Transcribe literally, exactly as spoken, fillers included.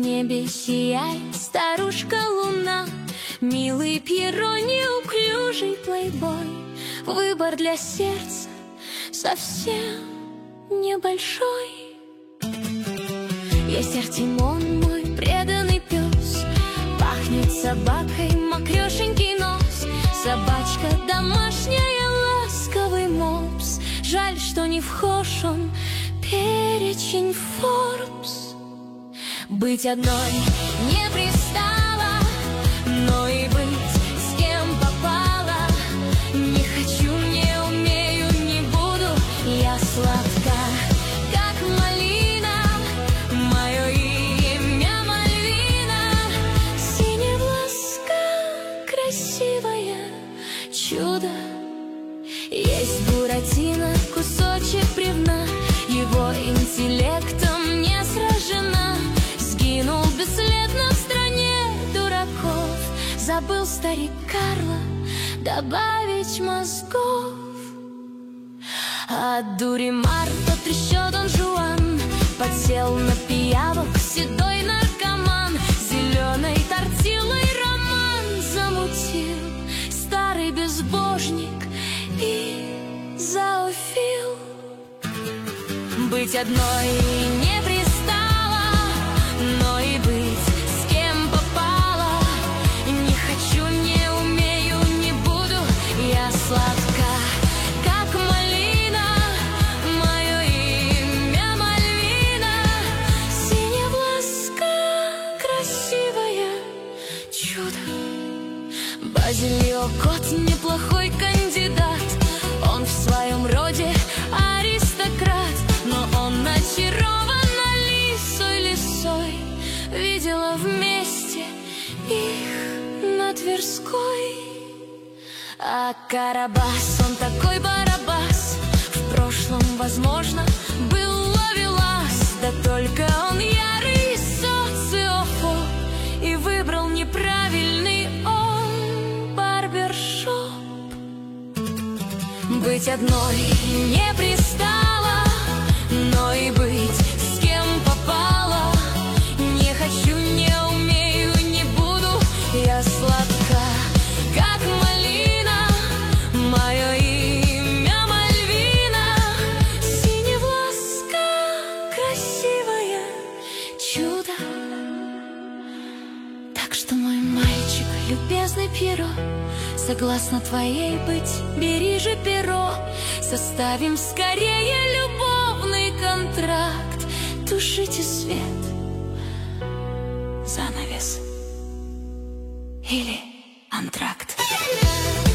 небе сияет старушка луна, милый Пьеро, неуклюжий плейбой. Выбор для сердца совсем небольшой. Есть Артемон, мой преданный пес, пахнет собакой мокрешенький нос. Собачка домашняя, ласковый мопс, жаль, что не вхож он перечень Forbes. Быть одной не пристало, но и быть с кем попало. Не хочу, не умею, не буду, я сладка, как малина, мое имя Мальвина. Синевласка, красивое чудо. Есть Буратино, кусочек бревна, его интеллектом не сражена. Сгинул бесследно в стране дураков, забыл старик Карло добавить мозгов. От дури Марта трещет Дон Жуан, подсел на пиявок седой наркоман. Зеленой тортилой роман замутил старый безбожник и зоофил. Быть одной не пристало, но и быть с кем попало. Не хочу, не умею, не буду, я сладка, как малина, мое имя Мальвина. Синевласка, красивое чудо. Базилио кот неплохой кандидат, он в своем роде аристократ, но он очарован лисой лисой. Видела вместе их на Тверской. А Карабас, он такой барабас, в прошлом, возможно, был ловелас. Да только он ярый социофоб и выбрал неправильный он барбершоп. Быть одной не пристало, но и быть с кем попало. Не хочу, не умею, не буду, я сладка, как малина, мое имя Мальвина. Синевласка, красивое чудо. Так что, мой мальчик, любезный Пьеро, согласна твоей быть, бери же перо. Составим скорее любовный контракт. Тушите свет, занавес или антракт.